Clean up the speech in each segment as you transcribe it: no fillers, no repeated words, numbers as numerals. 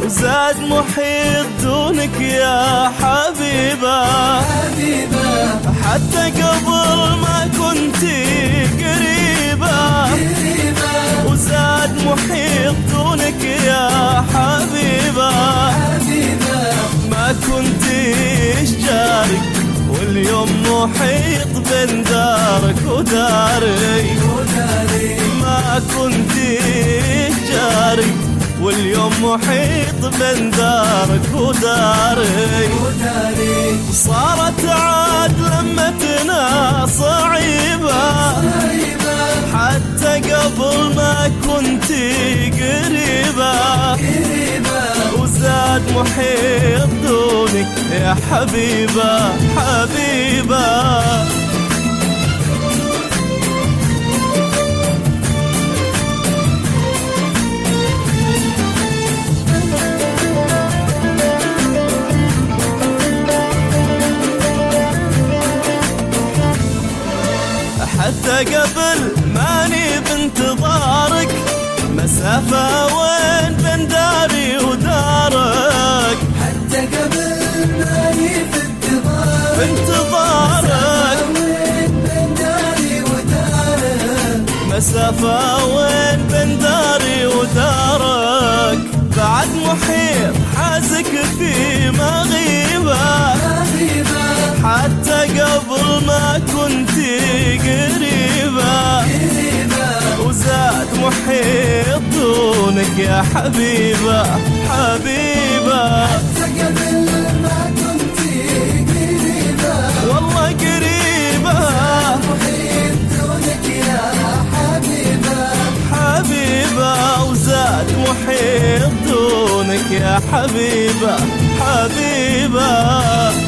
وزاد محيط دونك يا حبيبة، حتى قبل ما كنتي قريبة، وزاد محيط دونك يا حبيبة، ما كنتيش جاري واليوم محيط بين دارك وداري، ما كنتيش جاري واليوم محيط بين دارك وداري، صارت عاد لمتنا صعيبة، حتى قبل ما كنتي قريبة، وزاد محيط دونك يا حبيبة حبيبة. حتى قبل ماني بانتظارك، مسافة وين بين داري ودارك، حتى قبل ماني بانتظارك، وين بين داري ودارك، مسافة وين بين داري ودارك، بعد محيط حازك في مغيبة، حتى قبل ما كنتي قريبة، وزاد محيط دونك يا حبيبة حبيبة، حتى قبل ما كنتي قريبة، والله قريبة، محيط دونك يا حبيبة حبيبة، وزاد محيط دونك يا حبيبة حبيبة.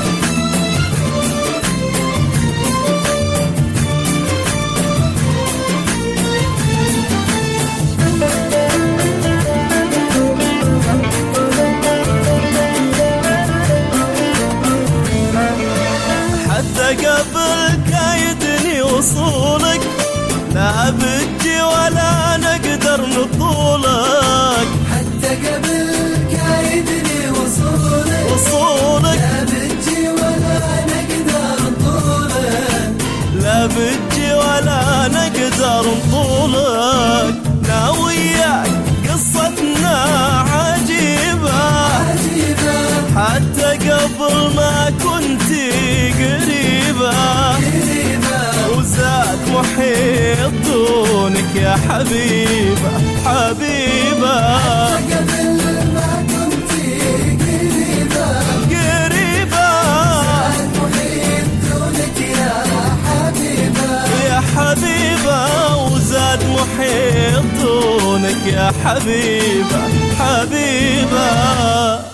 حتى قبل كايدني وصولك، لا بتجي ولا نقدر نطولك، حتى قبل كايدني وصولك، لا بتجي ولا نقدر نطولك، لا بتجي ولا نقدر نطولك، لا وياك قصتنا عجيبة، حتى قبل ما كنتي قريبة، وزاد محيط دونك يا حبيبة حبيبة، حتى قبل ما كنتي قريبة، زاد محيط دونك يا حبيبة يا حبيبة، وزاد محيط دونك يا حبيبة حبيبة.